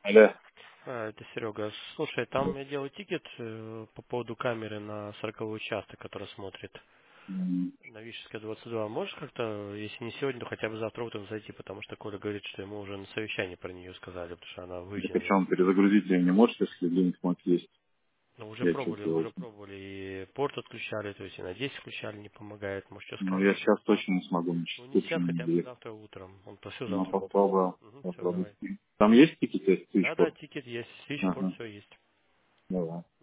Алло. Это Серега. Слушай, там я делал тикет по поводу камеры на 40-й участок, который смотрит на Вишерская 22. Можешь как-то, если не сегодня, то хотя бы завтра утром зайти, потому что Коля говорит, что ему уже на совещании про нее сказали, потому что она Да при выведена. чем перезагрузить ее не можешь, если Linux Mac есть? Но уже Я пробовали, чувствовал. уже пробовали, и порт отключали, то есть и на 10 включали, не помогает. Может, что Но я скажешь? сейчас точно не смогу, на Ну, не сейчас, частоточно не хотя бы будет. завтра утром. Он просил Но завтра утром. попробую. Угу, все, Попробую. давай. Там есть тикеты Да, Switchport? тикет есть, свичпорт, Ага. все есть. Давай.